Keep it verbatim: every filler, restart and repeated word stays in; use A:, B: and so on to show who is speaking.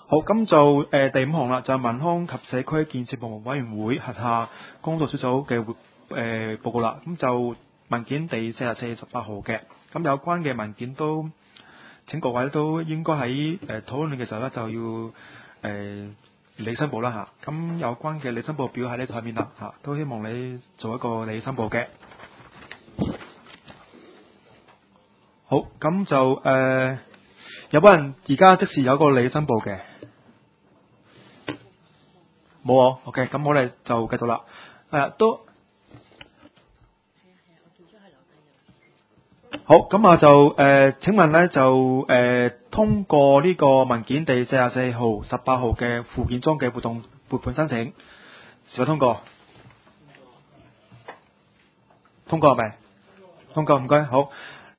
A: 好，咁就誒、呃、第五項啦，就係民康及社區建設部門委員會轄下工作小組嘅誒、呃、報告啦。咁就文件第四十四、十八號嘅，咁有關嘅文件都請各位都應該喺誒討論嘅時候咧就要誒、呃、理申報啦嚇。咁有關嘅理申報表喺呢台面啦嚇，都希望你做一個理申報嘅。好，咁就誒、呃、有冇人而家即時有個理申報嘅？冇啊 OK，咁我哋就繼續啦。係啊，都好，咁啊就誒、呃，請問咧就誒、呃、通過呢個文件第四十四號、十八號嘅附件中嘅活動撥款申請，是否通過？通過係咪？通過，唔該。好，